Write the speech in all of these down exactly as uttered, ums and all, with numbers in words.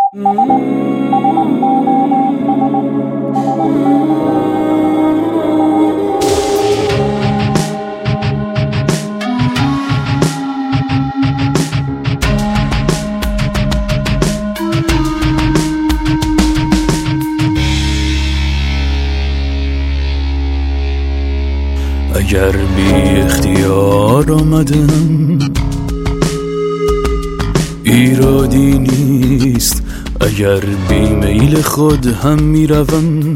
اگر بی اختیار آمدم ایرادی نیست، اگر بی میل خود هم میروم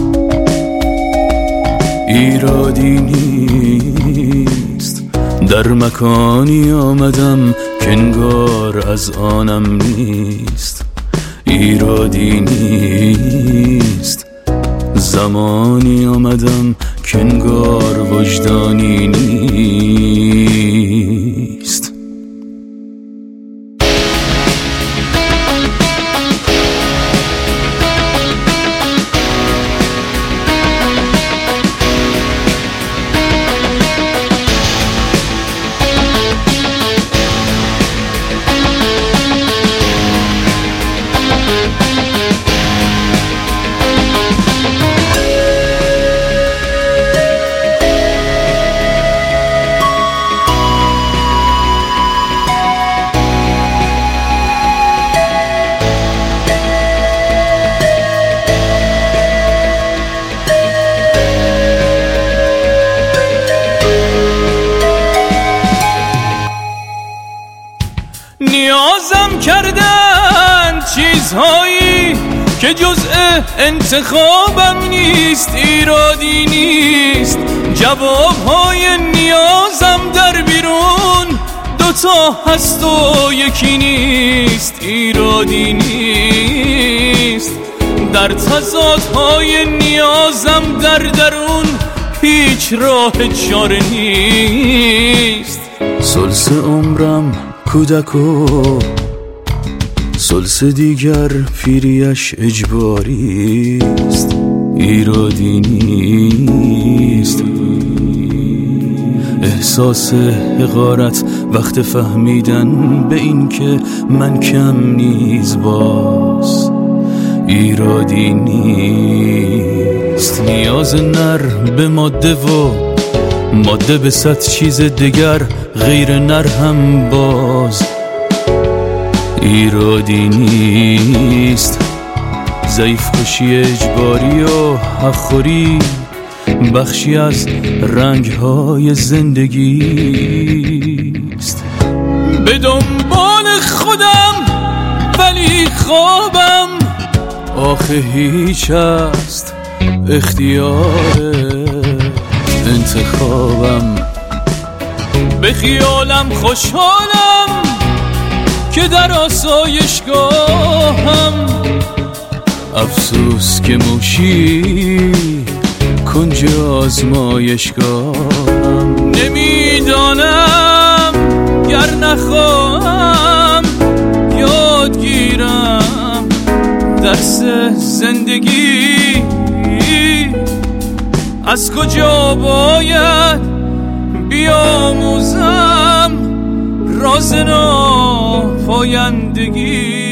ایرادی نیست. در مکانی آمدم که انگار از آنم نیست، ایرادی نیست. زمانی آمدم که انگار وجدانی نیست. نیازم کردن چیزهایی که جزء انتخابم نیست، ایرادی نیست. جوابهای نیازم در بیرون دوتا هست و یکی نیست، ایرادی نیست. در تضادهای نیازم در درون هیچ راه چاره نیست. سلس عمرم کودکو، سلس دیگر پیریش اجباریست، ایرادی نیست. احساس حقارت وقت فهمیدن به این که من کم نیز باز، ایرادی نیست. نیاز نر به ماده و ماده به صد چیز دیگر غیر نر هم باز، ایرادی نیست. ضعیف کشی اجباری و حق‌خوری بخشی از رنگ‌های زندگیست. به دنبال خودم ولی خوابم آخه هیچ است اختیار انتخابم. به خیالم خوشحالم که در آسایشگاهم، افسوس که موشی کنج آزمایشگاهم. نمیدانم گر نخواهم یاد گیرم درس زندگی، از کجا باید بیاموزم راز ناپایندگی.